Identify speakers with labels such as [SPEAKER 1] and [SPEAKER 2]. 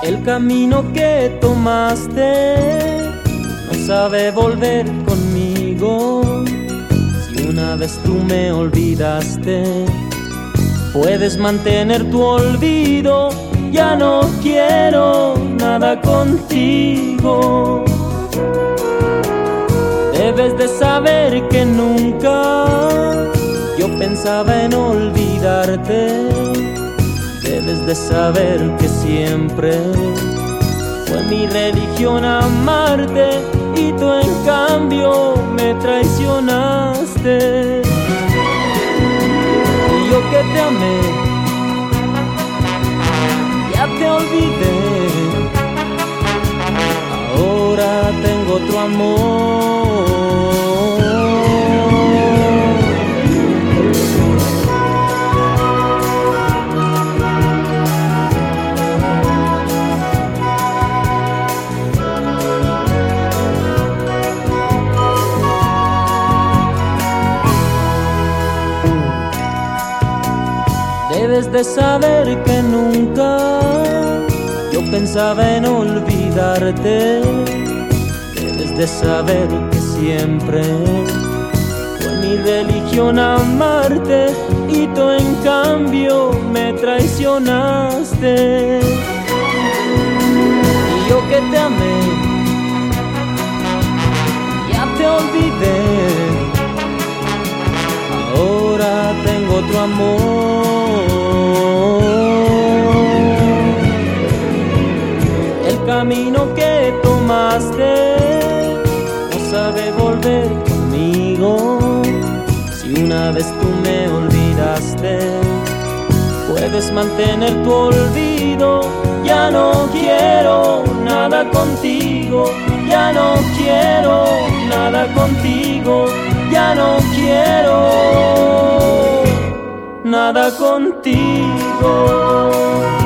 [SPEAKER 1] El camino que tomaste no sabe volver conmigo. Si una vez tú me olvidaste, puedes mantener tu olvido. Ya no quiero nada contigo. Debes de saber que nunca yo pensaba en olvidarte. Debes de saber que siempre fue mi religión amarte, y tú en cambio me traicionaste. Y yo que te amé, ya te olvidé. Ahora tengo otro amor. Debes de saber que nunca yo pensaba en olvidarte. Debes de saber que siempre fue mi religión amarte, y tú en cambio me traicionaste. Y yo que te amé, ya te olvidé. Ahora tengo otro amor. El camino que tomaste no sabe volver conmigo. Si una vez tú me olvidaste, puedes mantener tu olvido. Ya no quiero nada contigo. Ya no quiero nada contigo. Ya no quiero nada contigo.